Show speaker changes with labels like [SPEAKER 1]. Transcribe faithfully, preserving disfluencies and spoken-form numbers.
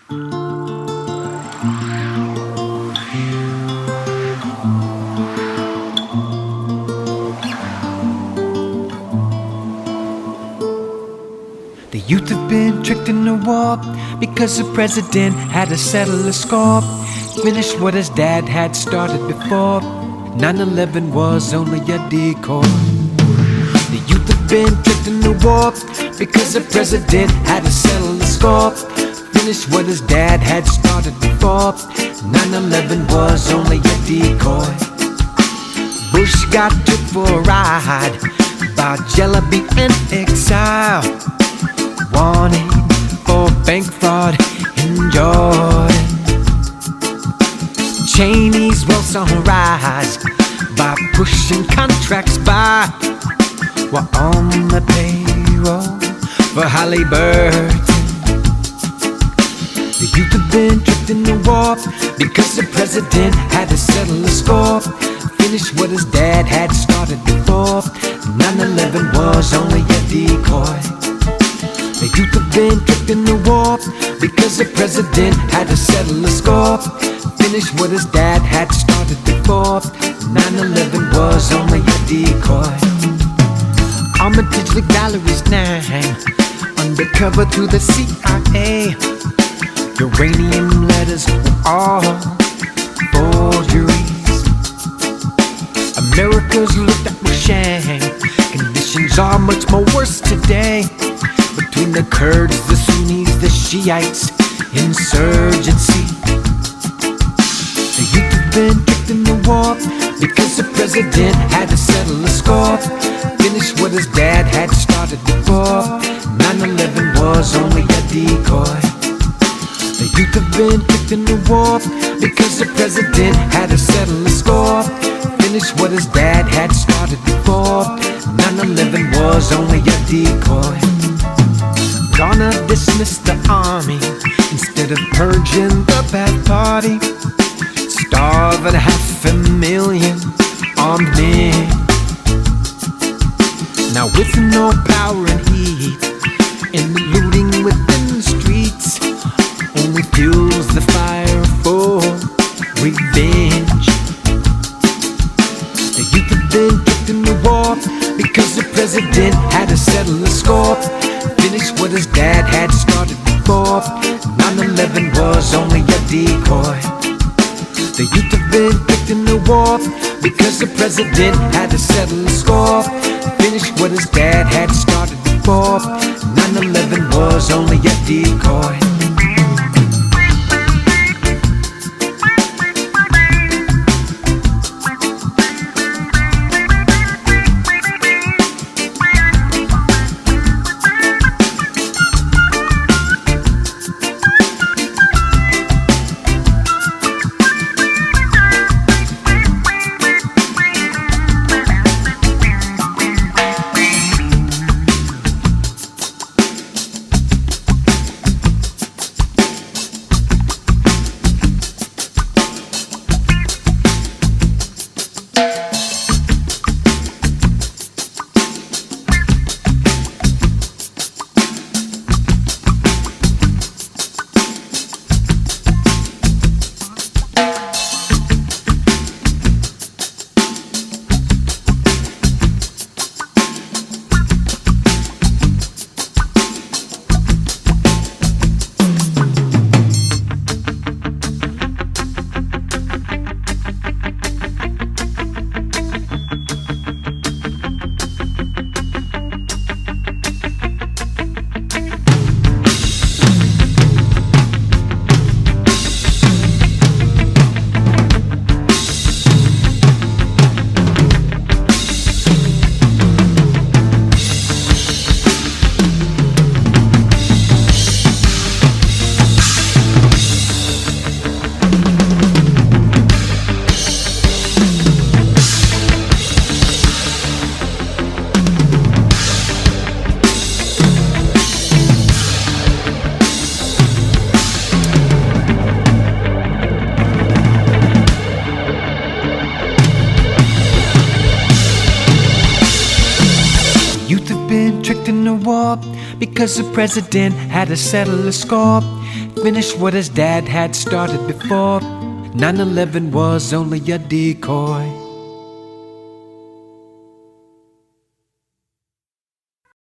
[SPEAKER 1] The youth have been tricked in the war because the president had to settle the score, finish what his dad had started before. nine eleven was only a decoy. The youth have been tricked in the war because the president had to settle the score, finish what his dad had started before. nine eleven was only a decoy. Bush got took for a ride by Jellyby and Exile, wanted for bank fraud in Jordan. Cheney's wealth's on rise by pushing contracts by, while on the payroll for Halliburton. The youth have been tricked in the war because the president had to settle the score, finish what his dad had started before. nine eleven was only a decoy. The youth have been tricked in the war because the president had to settle the score, finish what his dad had started before. nine eleven was only a decoy. Armitage the galleries nine, undercover through the C I A. Uranium letters were all forgeries. America's looked at with shame. Conditions are much more worse today. Between the Kurds, the Sunnis, the Shiites, insurgency. The youth have been tricked in the war because the president had to settle the score, finish what his dad had started before. nine eleven was only a decoy. The youth have been tricked in the war because the president had to settle the score, finish what his dad had started before. nine eleven was only a decoy. Gonna dismiss the army instead of purging the bad party, starving half a million armed men. Now with no power and heat, and the looting within the streets only fuels the fire for revenge. The youth have been kicked in the war because the president had to settle the score, finish what his dad had started before. nine eleven was only a decoy. The youth have been kicked in the war because the president had to settle the score, finish what his dad had started before. nine eleven was only a decoy. because the president had to settle the score, finish what his dad had started before. nine eleven was only a decoy.